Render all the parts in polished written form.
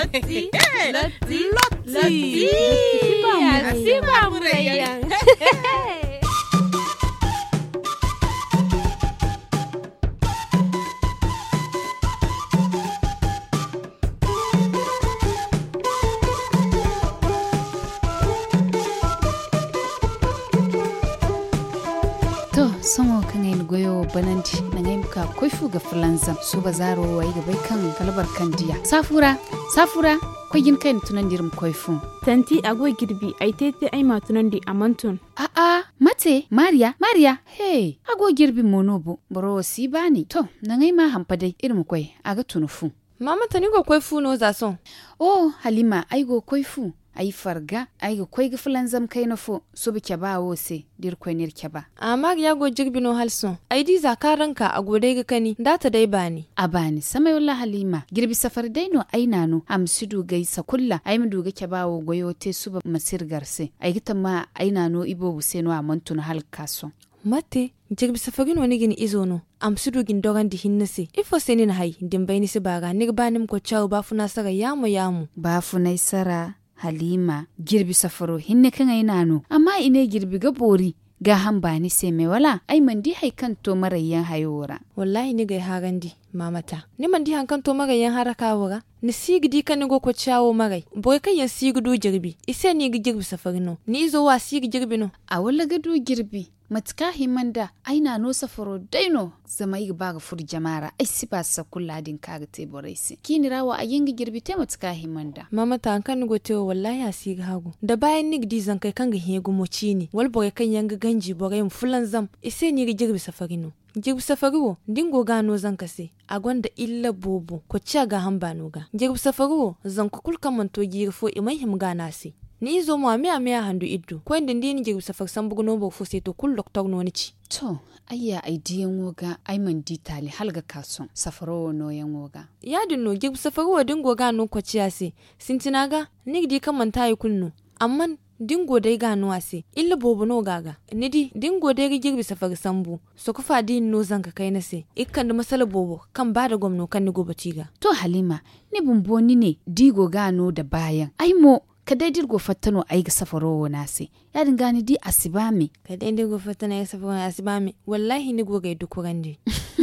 Lotti. Siba murayen. Songo kan ai goyo bananti na ngai muka koifu ga fulanzam su bazaro wai ga bai kan kalabar kan diya safura ko yin kai tunan dirim koifu Tanti agoi girbi ai tete ai matunan di amantun a mate Maria hey ago girbi monobo boro si bani to na ngai ma hampa dai irin koi aga tunufu Mama tani go koifu no za son oh Halima ai go koifu ai farga ai ga koi ga fulanzam kai na fo so bi ba wose dir koi nir ba amma ya go jirbi no halson ai di zakaranka a gode ga kani data dai bani a bani samai wallahi Halima girbi safar dai no ai nano amsidu gaisa kulla ai mu duga bawo goyo te suba masir garse ai gita ma ai nano ibo buseno a mantun halkaso mate jirbi safagin wani gini izo no amsidu gin dogan di hinnase ifo senin hai dimbai ni se baga ni banim ko chaw ba funa saga yamu ba funai sara Halima girbi safaro hinne kan ai nano amma ine girbi ga bori ga hamba ni se me wala ai mandi hai kan to marayyan hayora wallahi ni ga hagandi mamata ni mandi han kan to marayyan haraka wora ni sigidi kan go ko chawo marai boy kan yan sigudu girbi ise ni ga girbi safarino ni zo wa sigi girbi no a wala ga du girbi matka himanda aina no safaro daino zama yi ba ga fur jamara ai si ba sa kulladin kaga te boraisi kini rawa a yinga girbi te matka himanda mama ta kan go te wallahi asi ga hagu da bayan nig di zan kai kan ga hegu moci ni wal boye kan yanga ganji boye fulan zam ise ni ga girbi safarino jirbi safariwo dingo gano zan kase a gwanda illa bobo ko ci ga hamba no ga jirbi safariwo zan ku kulkan manto girfo imai him gana se ni izo mo ame handu iddu ko inda ndini jirbi safar san buguno bo fo se to kul doktor no ni ci to ayya aidiyan woga aiman ditali halga kason safaro no yan woga ya dinno jirbi safariwo dingo gano ko ci ase sintinaga ni di kan man tayi kulnu amman dingo dai gano ase illa bobo no gaga nidi dingo dai girbi safar sambu so ku fadi no zanka kai na se ikkan da masala bobo kan bada gwamno kan ni gobe tiga to Halima ni bumboni ne digo gano da bayan ai mo ka dai dirgo fattano ai ga safaro na se ya dinga ni di asibami ka dai dirgo fattano ai safaro asibami wallahi ni goga dukurande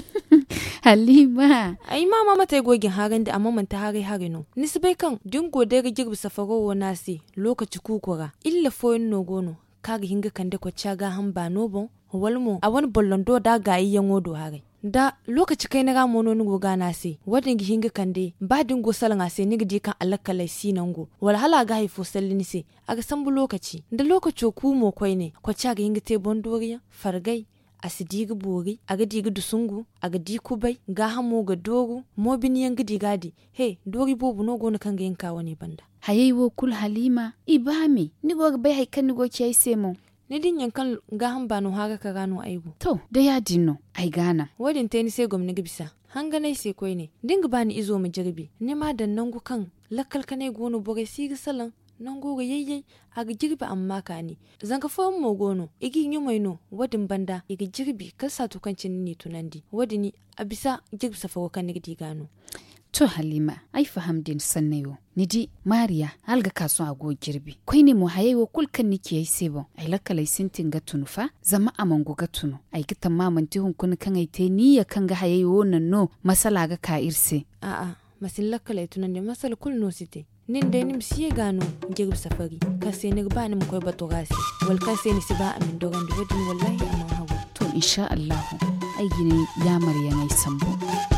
Halima ai mama mata gogin hagan da amma man ta hare no nisbai kan dingo da ga girbi safaro na se lokaci kukura illa foyin no gono kaga hinga kan da ko caga hamba no bon walmo a wani bollondo da ga yiyan wodo hare da lokaci kai na ga mono ni goga na se wadin gi hinga kan de ba dingo salan ase ni gidi kan alakalai sinango wal hala ga haifo sallini se aga sambu lokaci da lokaci ku mo koi ne ko caga hinga te bondoriya fargai asidi bori aga diga dusungu aga di kubai ga hamo ga dogu mo biniyan gidi gadi he dori bobu no gona kan ga yanka wani banda hayai wo kul Halima ibame ni go bai hay kan ni go kiyai semo ni din yankan ga hamba no haga ka gano aigo to da ya dinno ai gana wadin tani sai gwamni gibisa hanga nai sai koi ne dinga bani izo mu jirbi ni ma dan nan gu kan lakkal kanai gono bogai sigi salan nan goga yayyai aga jirbi amma ka ni zanka fo mo gono igi nyumai no wadin banda igi jirbi kasa to kancin ni tunandi wadini abisa jirbi safaro kan ni gano to Halima ai fahamdin sannayo nidi Maria halga kaso ago girbi koi ne mu hayewo kulkan niki yayi sebo ai lakalai sintin ga tunufa zama amango ga tunu ai kitan mamanti hun kun kan ai te niyya kan ga hayewo nan no masala ga ka irse a masin lakalai tunan ne masal kul no site nin dai nim siye gano girbi safari ka sai ni ba ni mu koi batogasi wal kan sai ni si ba amin dogan da wadin wallahi amma hawo to insha Allah ai gine ya Maryam ai sambo